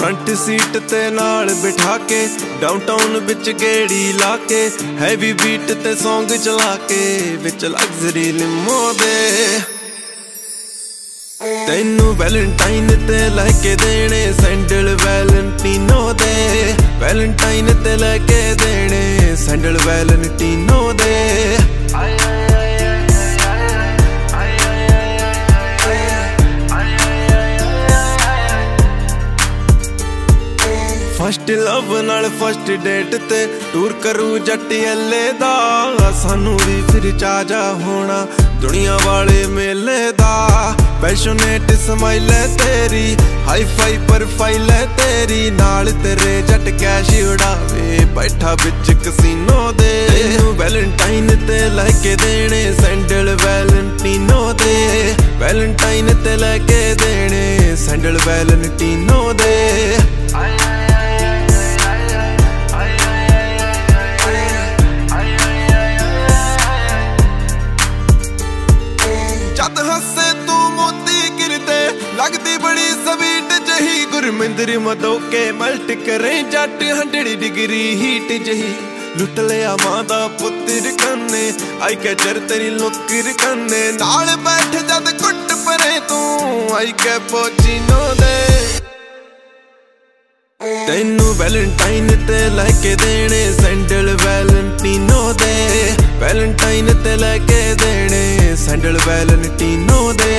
front seat ते नाल बिठा के डाउनटाउन विच गेड़ी ला के हैवी बीट ते सॉन्ग चला के विच लग्जरी लिमो दे तैनू वैलेंटाइन ते लैके देने सैंडल वैलेंटीनो दे वैलेंटाइन ते लैके देने सैंडल वैलेंटीनो दे फस्ट लव नाल फस्ट डेट ते टूर करू जट एले दा सानू भी फिर चाजा होना दुनिया वाले मेले दा पैशनेट स्माइल है तेरी हाई फाई प्रोफाइल है तेरी नाल तेरे जट कैश उड़ावे बैठा बिच कसीनो दे तैनू वैलेंटाइन ते लैके देने सैंडल वैलेंटीनो दे वैलेंटाइन ते लैके देने सैंडल वैलेंटीनो दे जद हसे तू मोती गिरदे लगदी बड़ी स्वीट जही गुरमिंदर मदोके मल्ट करे जट 100 डिग्री हीट जही लुट लिया मां दा पुत्तर कन्ने आई के चर तेरी लुकर कन्ने नाल बैठ जद कुट परे तू आई के पोचीनो दे तैनू वैलेंटाइन ते लैके देने सैंडल वैलेंटीनो दे वैलेंटाइन ते लैके देने सैंडल वैलेंटीनो दे